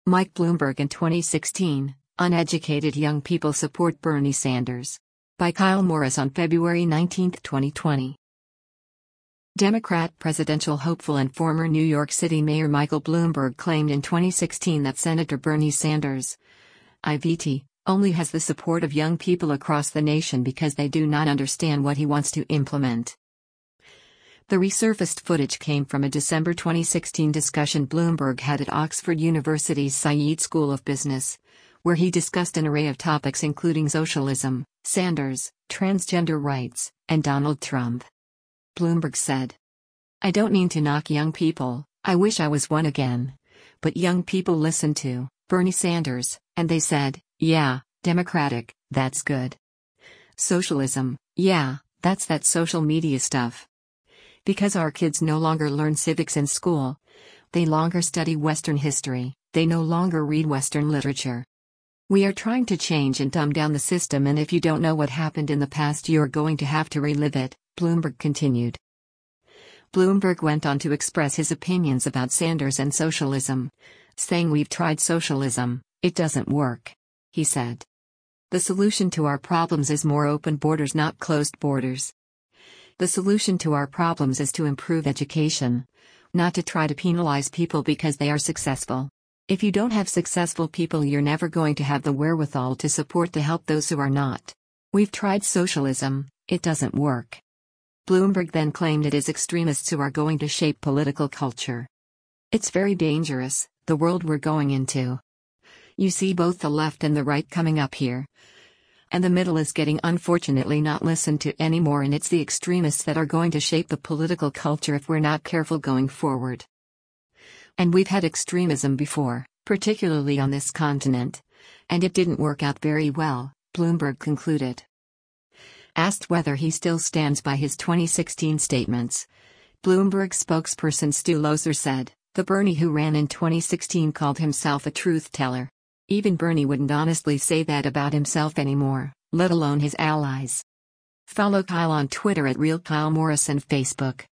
Mike Bloomberg in 2016, Uneducated Young People Support Bernie Sanders. By Kyle Morris on February 19, 2020. Democrat presidential hopeful and former New York City Mayor Michael Bloomberg claimed in 2016 that Senator Bernie Sanders, IVT, only has the support of young people across the nation because they do not understand what he wants to implement. The resurfaced footage came from a December 2016 discussion Bloomberg had at Oxford University's Said School of Business, where he discussed an array of topics including socialism, Sanders, transgender rights, and Donald Trump. Bloomberg said, "I don't mean to knock young people, I wish I was one again. But young people listened to Bernie Sanders, and they said, yeah, Democratic, that's good. Socialism, yeah, that's that social media stuff. Because our kids no longer learn civics in school. They longer study Western history, they no longer read Western literature. We are trying to change and dumb down the system, and if you don't know what happened in the past, you're going to have to relive it," Bloomberg continued. Bloomberg went on to express his opinions about Sanders and socialism, saying, "We've tried socialism, it doesn't work," he said. "The solution to our problems is more open borders, not closed borders. The solution to our problems is to improve education, not to try to penalize people because they are successful. If you don't have successful people, you're never going to have the wherewithal to support to help those who are not. We've tried socialism, it doesn't work." Bloomberg then claimed it is extremists who are going to shape political culture. "It's very dangerous, the world we're going into. You see both the left and the right coming up here. And the middle is getting unfortunately not listened to anymore, and it's the extremists that are going to shape the political culture if we're not careful going forward. And we've had extremism before, particularly on this continent. And it didn't work out very well," Bloomberg concluded. Asked whether he still stands by his 2016 statements, Bloomberg spokesperson Stu Loeser said, "The Bernie who ran in 2016 called himself a truth teller. Even Bernie wouldn't honestly say that about himself anymore, let alone his allies." Follow Kyle on Twitter at RealKyleMorris and Facebook.